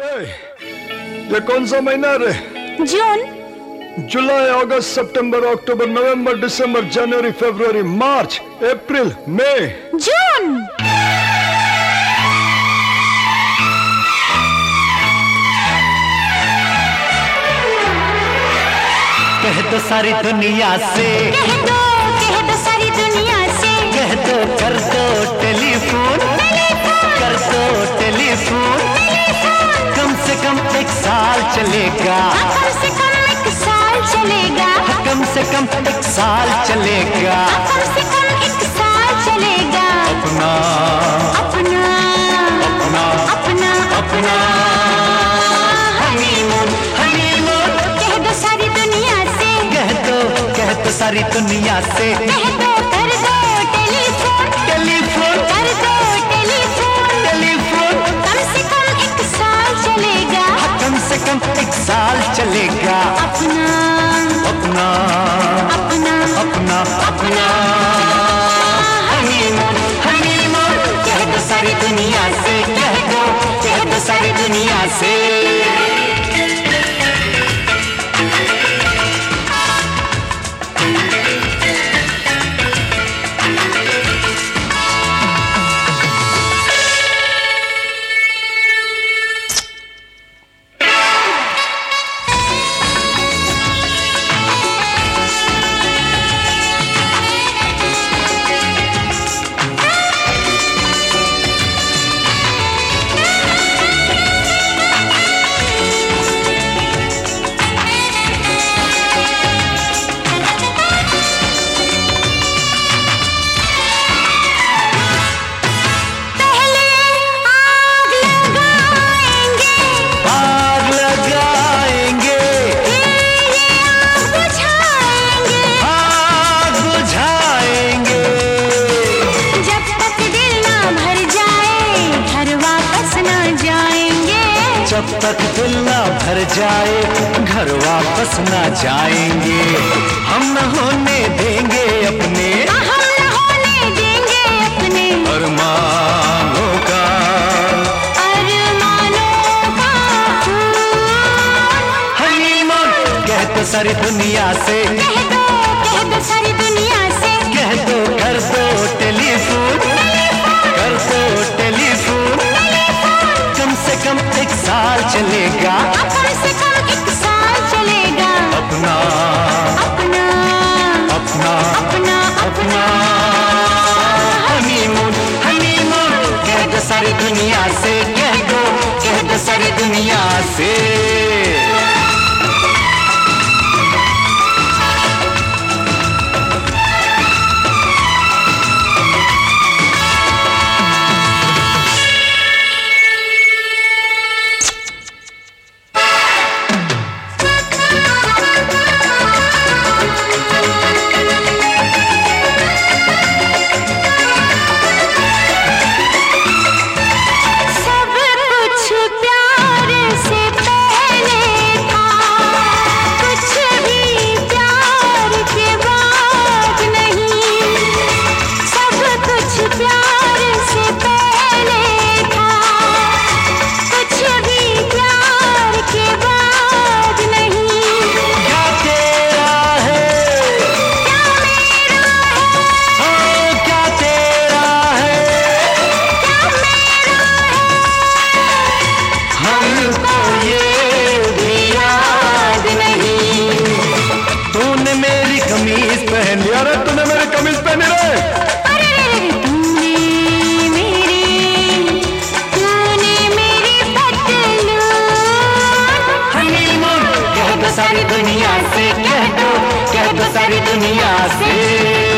ये कौन सा महीना रे? जून। जुलाई, अगस्त, सितंबर, अक्टूबर, नवंबर, दिसंबर, जनवरी, फरवरी, मार्च, अप्रैल, मई, जून। कह दो सारी दुनिया से, कह दो सारी दुनिया से, कह दो कर दो टेलीफोन, कर दो टेलीफोन, कम से कम एक साल चलेगा, कम से कम एक साल चलेगा, कम से कम एक साल चलेगा, कम से कम एक साल चलेगा। अपना अपना अपना अपना अपना हनीमून, हनीमून। कह दो सारी दुनिया से, कह दो सारी दुनिया से, कह दो कर दो टेलीफोन, टेलीफोन, कर दो टेलीफोन, टेलीफोन, कम से कम एक साल चलेगा, कम से कम एक साल चलेगा। अपना अपना अपना अपना अपना हनीमून, हनीमून। कह दो सारी दुनिया से, कह दो सारी दुनिया से। जब तक दिल ना भर जाए घर वापस ना जाएंगे, हम न होने देंगे अपने, हम न होने देंगे अपने अरमानों का हनीमून। कह दो सारी दुनिया से, कह दो सारी दुनिया से, कह दो कर दो टेलीफोन, कर दो टेलीफोन, कम से कम एक साल चलेगा, कम से कम एक साल चलेगा। अपना अपना अपना अपना अपना हनीमून, हनीमून। कह दो सारी दुनिया से, कह दो सारी दुनिया से। कमीज पहन लिया रे, तूने मेरी कमीज पहनी रे। तूने मेरी पतलून। हनीमून। कह दो सारी दुनिया से, कह दो सारी दुनिया से।